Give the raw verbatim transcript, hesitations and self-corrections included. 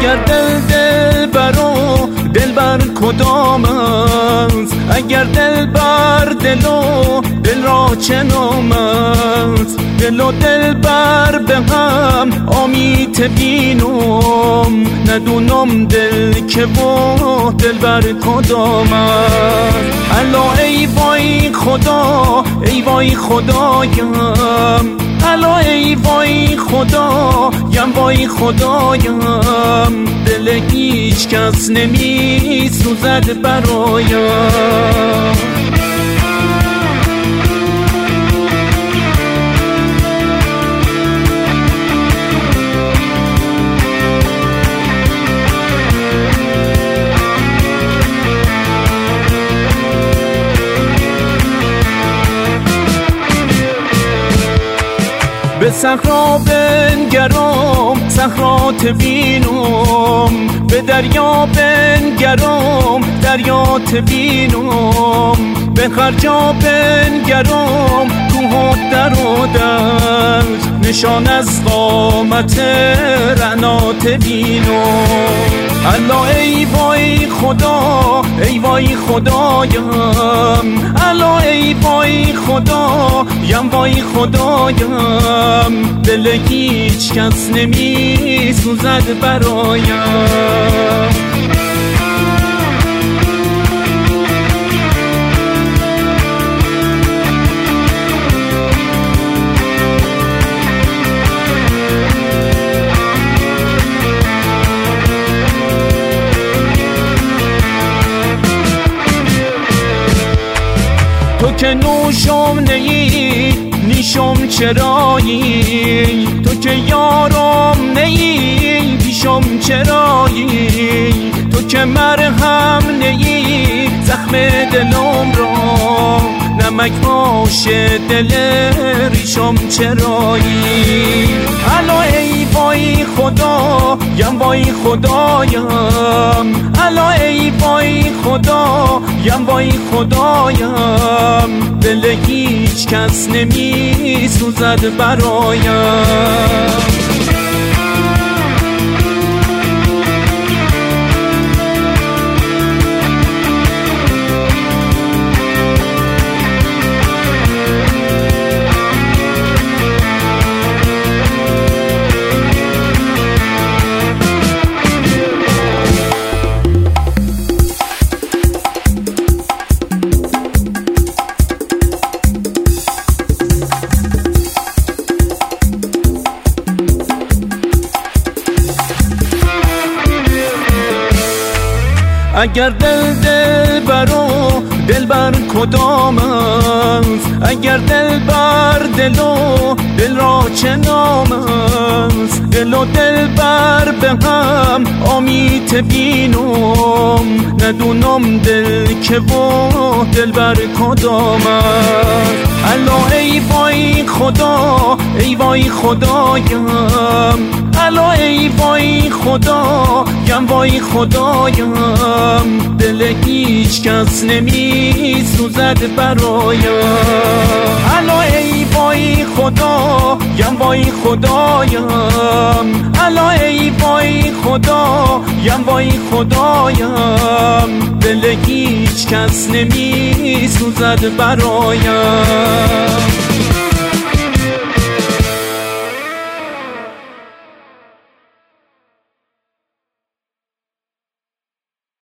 اگر دل دل برو دل بر کدام است، اگر دل بر دل و دل را چه نام است. دل و دل بر به هم آمیت بینم، ندونم دل که و دل بر کدام است. الا ای وای خدا ای وای خدایم، الا ای وای خدایم وای خدایم، دل هیچ کس نمی سوزد برایم. به صحرا بنگرم صحرات بینم، به دریا بنگرم دریات بینم، به خرجا بنگرم کوه و در و دشت، نشان از قامت رعنات بینم. الا ای وای خدا ای وای خدایم، الا ای وای خدایم وای خدایم، دل هیچ کس نمی سوزد برایم. تو که نوشم نیی نیشم چرایی، تو که یارم نیی پیشم چرایی، تو که مرهم نیی زخم دلم را، نمک باش دل ریشم چرایی. الا ای وای خدایم وای خدایم، الا ای وای خدایم وای خدایم، دل هیچ کس نمی سوزد برایم. اگر دل دل برو دل بر کدام است، اگر دل بر دل و دل را چه نام است. دل و دل بر به هم آمیت بینم، ندونم دل که و دل بر کدام است. الا ای وای خدا ای وای خدایم، الا ای وای خدایم وای خدایم، دل هیچ کس نمی سوزد برایم. الا ای وای خدایم وای خدایم، الا ای وای خدایم وای خدایم، دل هیچ کس نمی سوزد برایم.